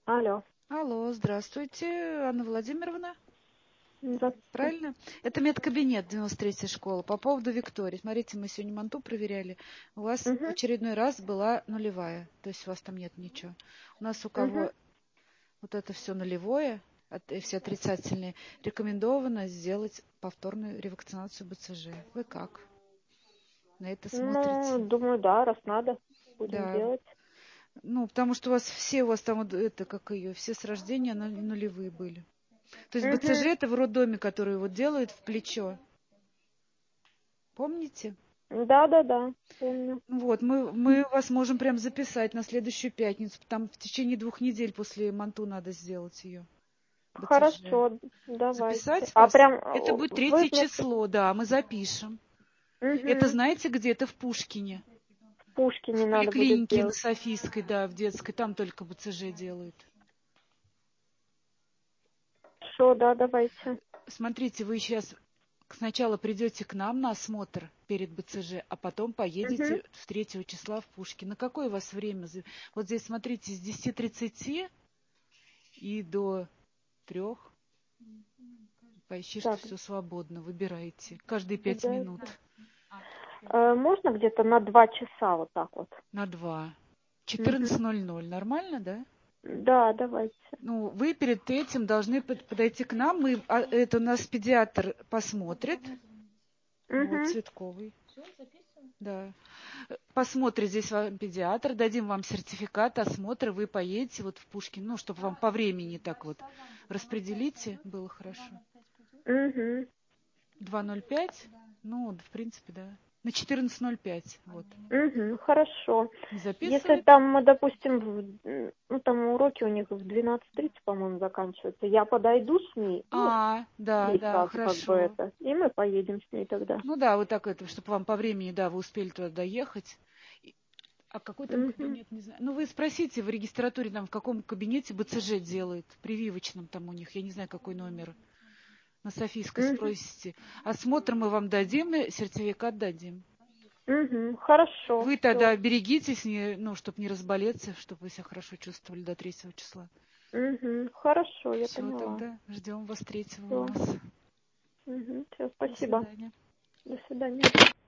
Алло. Алло, здравствуйте, Анна Владимировна, Здравствуйте. правильно? Это медкабинет 93-я школа. По поводу Виктории. Смотрите, мы сегодня манту проверяли. У вас в Угу, очередной раз была нулевая, то есть у вас там нет ничего. У нас у угу. кого вот это все нулевое, все отрицательные, рекомендовано сделать повторную ревакцинацию БЦЖ. Вы как на это Ну, смотрите? думаю, да, раз надо, будем Да, делать. ну, потому что у вас там вот это, как ее, все с рождения нулевые были. То есть БЦЖ Угу. это в роддоме, который вот делают в плечо. Помните? Да, помню. Вот, мы вас можем прям записать на следующую пятницу. Там в течение 2 недель после манту надо сделать ее. БЦЖ. Хорошо, давайте. Записать А вас? прям Это будет вы, третье значит, число, да, мы запишем. Это угу. знаете где? Это в Пушкине. В Пушкине В надо будет поликлинике на делать. Софийской, да, в детской. Там только БЦЖ делают. Хорошо, да, давайте. Смотрите, вы сейчас сначала придете к нам на осмотр перед БЦЖ, а потом Угу. поедете в 3 числа в Пушкин. На какое у вас время? Вот здесь, смотрите, с 10:30 и до 3. Почти что Так, все свободно. Выбирайте. Каждые 5 минут. да. Можно где-то на 2 часа вот так вот? На 2. Угу. 14:00. Нормально, да? Да, давайте. Ну, вы перед этим должны подойти к нам. Это у нас педиатр посмотрит. Вот, Угу. Цветковый. Да. Посмотрит здесь вам педиатр, дадим вам сертификат осмотра, вы поедете вот в Пушкин, ну, чтобы вам по времени так вот распределите, было хорошо. Угу. 2:05, ну, в принципе, да. На 14:05, вот. Угу, хорошо. Если Записывает? там мы, допустим, ну там уроки у них в 12:30, по-моему, заканчиваются, я подойду с ней, ну, Да, ей да, сразу как бы хорошо. это, и мы поедем с ней тогда. Ну да, вот так это, чтобы вам по времени, да, вы успели туда доехать. А какой там Угу. кабинет, не знаю. Ну, вы спросите в регистратуре, там, в каком кабинете БЦЖ делают, прививочном там у них, я не знаю, какой номер. На Софийской Угу. спросите. Осмотр мы вам дадим, и сертификат дадим. Угу. Хорошо, Вы все. тогда берегитесь, ну, чтобы не разболеться, чтобы вы себя хорошо чувствовали до 3 числа. Угу. Хорошо, я Все, поняла. тогда ждем вас 3 у Все. нас. Угу. Все, До спасибо. свидания. До свидания.